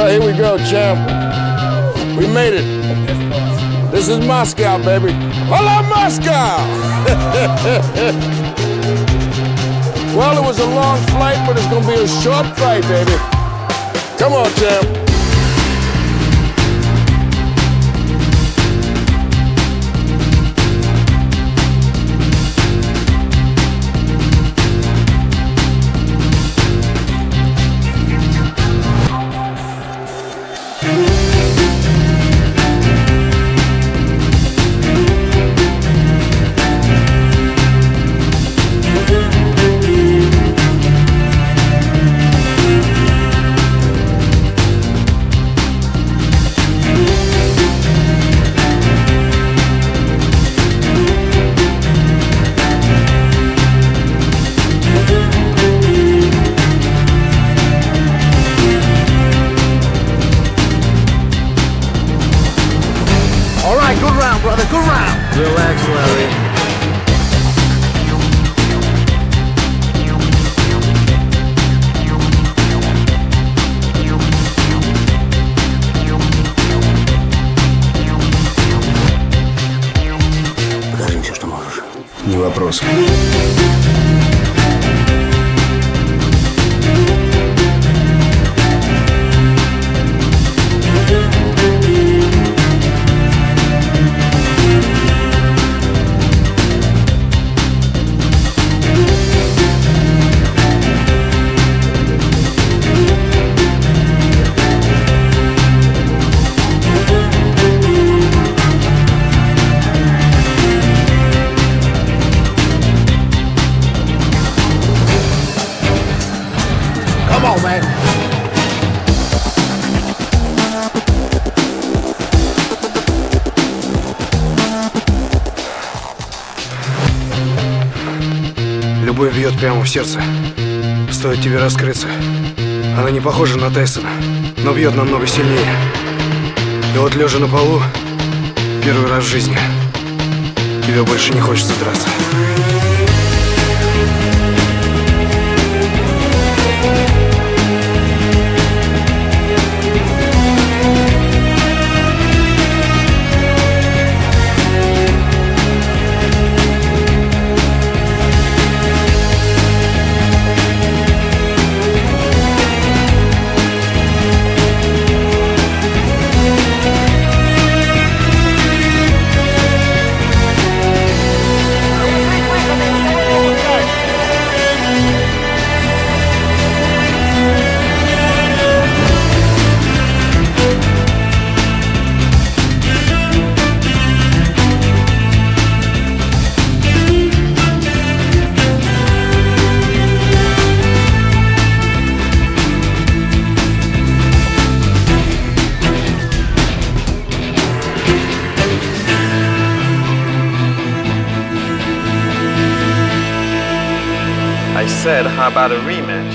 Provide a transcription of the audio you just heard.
Well, here we go, champ. We made it. This is Moscow, baby. Hello, Moscow! Well, it was a long flight, but it's gonna be a short flight, baby. Come on, champ. Good round, brother, good round. Relax, Larry. Покажи все, что можешь. Не вопрос. Come on, man. Любовь бьет прямо в сердце. Стоит тебе раскрыться. Она не похожа на Тайсона, но бьет намного сильнее. И вот лежа на полу, первый раз в жизни, тебе больше не хочется драться. I said, how about a rematch?